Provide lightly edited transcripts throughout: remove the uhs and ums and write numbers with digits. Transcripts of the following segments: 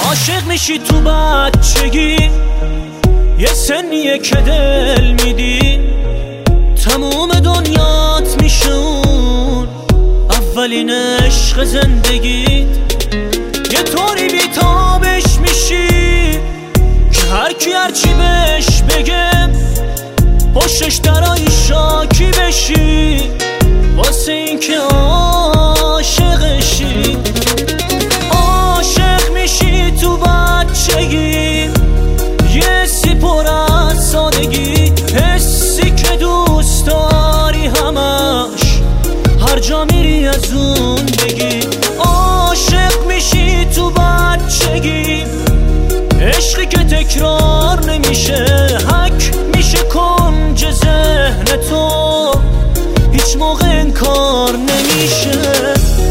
عاشق میشی تو بچگی، یه سنیه که دل میدی، تموم دنیات میشه اون اولین عشق زندگیت. یه طوری بیتابش میشی که هر کی هرچی بهش بگه پشتش درای شاکی بشی، واسه این که عاشقشی. عاشق میشی تو بچگی، یه سی پر از سادگی، حسی که دوست داری همش هر جا میری از اون بگی. عاشق میشی تو بچگی، عشقی که تکرار نمیشه، حک میشه کنج ذهن تو، هیچ موقع انکار نمیشه.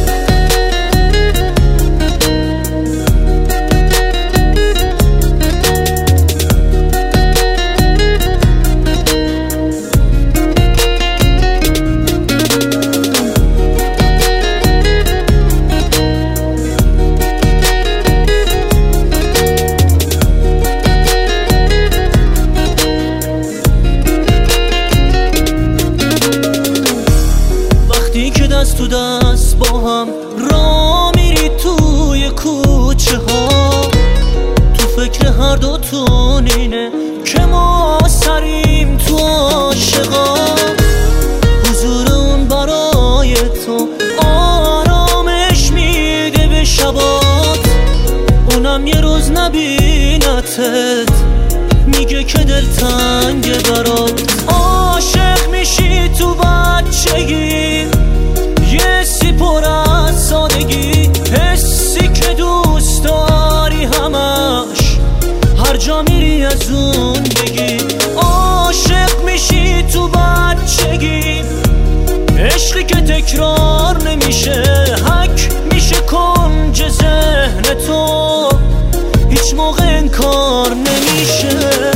دست تو دست با هم را میری توی کوچه ها، تو فکر هر دوتون اینه که ما سریم تو عاشقا. حضور اون برای تو آرامش میده به شبات، اونم یه روز نبینتت میگه که دلتنگه برات. عاشق میشی تو بچگی، یه سی پر از سادگی، حسی که دوست داری همش هر جا میری از اون بگی. عاشق میشی تو بچگی، عشقی که تکرار نمیشه، حک میشه کنج ذهن تو، هیچ موقع انکار نمیشه.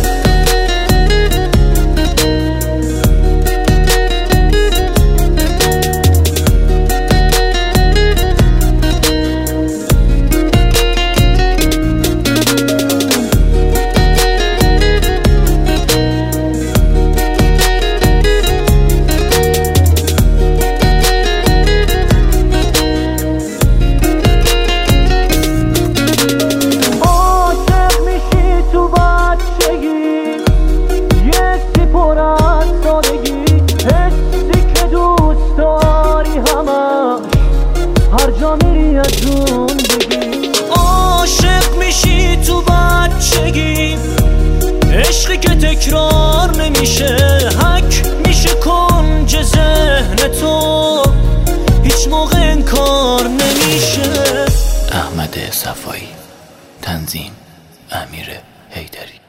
عاشق میشی تو بچگی، عشقی که تکرار نمیشه، حک میشه کنج ذهن تو، هیچ موقع انکار نمیشه. احمد صفایی، تنظیم امیر حیدری.